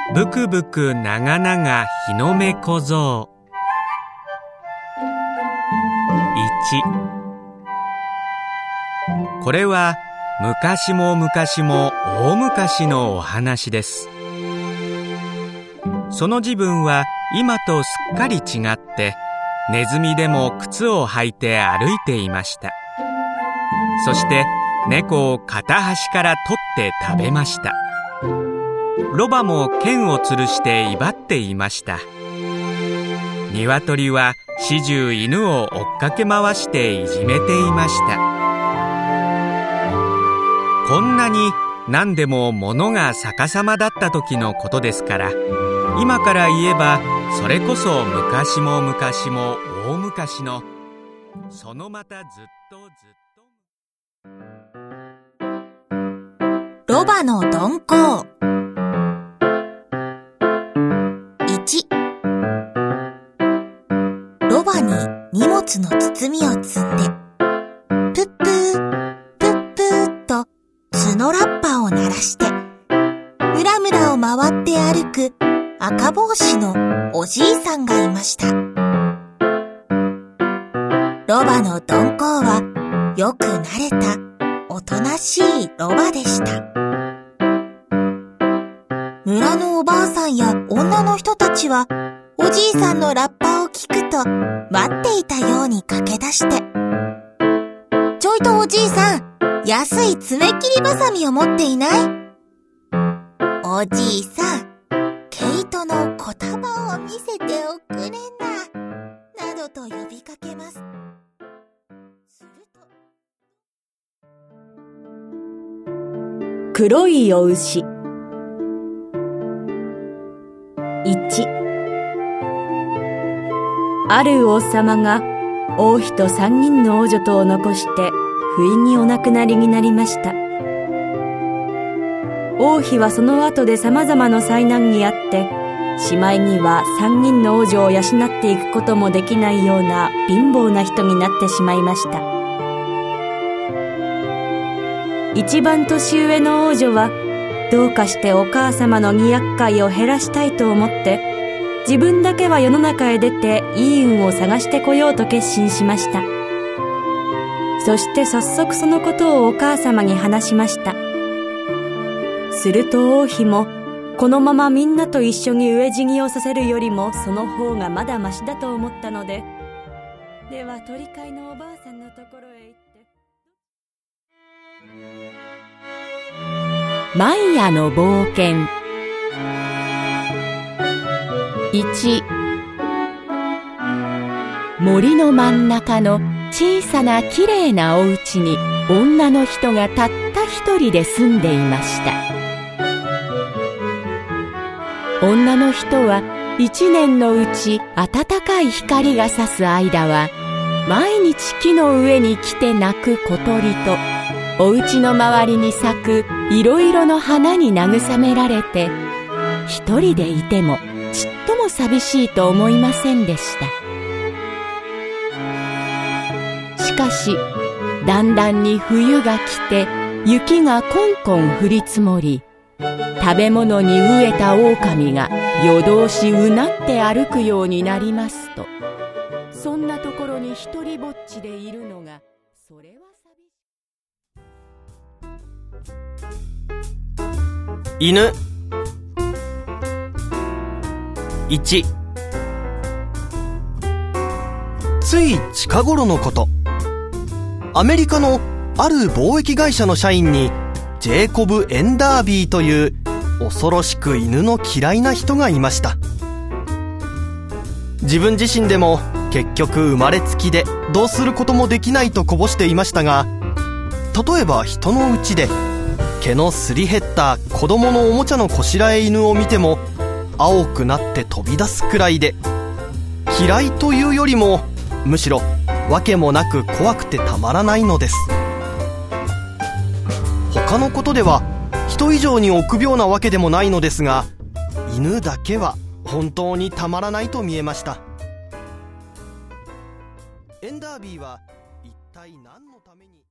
ぶくぶく長々日の目小僧。1。これは昔も昔も大昔のお話です。その自分は今とすっかり違って、ネズミでも靴を履いて歩いていました。そして猫を片端から取って食べました。ロバも剣を吊るして威張っていました。鶏は始終犬を追っかけ回していじめていました。こんなに何でも物が逆さまだった時のことですから、今から言えばそれこそ昔も昔も大昔の、そのまたずっとずっと。 ロバの鈍行。1。ロバに荷物の包みを積んで、プップープップーと角ラッパを鳴らして、村々を回って歩く赤帽子のおじいさんがいました。ロバの鈍行はよく慣れたおとなしいロバでした。村のおばあさんや女の人たちはおじいさんのラッパを聞くと待っていたように駆け出して、ちょいとおじいさん、安い爪切りばさみを持っていない？おじいさん、毛糸の小束を見せておくれな、などと呼びかけます。すると、 黒いお牛。1。ある王様が王妃と3人の王女とを残して不意にお亡くなりになりました。王妃はその後で様々な災難にあって、しまいには3人の王女を養っていくこともできないような貧乏な人になってしまいました。一番年上の王女はどうかしてお母様の荷厄介を減らしたいと思って、自分だけは世の中へ出ていい運を探してこようと決心しました。そして早速そのことをお母様に話しました。すると王妃も、このままみんなと一緒に飢え死にをさせるよりもその方がまだマシだと思ったので、では鳥飼いのおばあさんのところへ行って。 毎夜の冒険。1。森の真ん中の小さなきれいなお家に女の人がたった一人で住んでいました。女の人は一年のうち暖かい光が差す間は、毎日木の上に来て鳴く小鳥と、お家の周りに咲くいろいろの花に慰められて、一人でいてもちっとも寂しいと思いませんでした。しかし、だんだんに冬が来て、雪がこんこん降り積もり、食べ物に飢えた狼が夜通しうなって歩くようになりますと、そんなところに一人ぼっちでいるのが、それは犬。1。つい近頃のこと、アメリカのある貿易会社の社員にジェイコブ・エンダービーという恐ろしく犬の嫌いな人がいました。自分自身でも結局生まれつきでどうすることもできないとこぼしていましたが、例えば人の家で毛のすり減った子供のおもちゃのこしらえ犬を見ても青くなって飛び出すくらいで、嫌いというよりもむしろ訳もなく怖くてたまらないのです。他のことでは人以上に臆病なわけでもないのですが、犬だけは本当にたまらないと見えました。エンダービーは一体何のために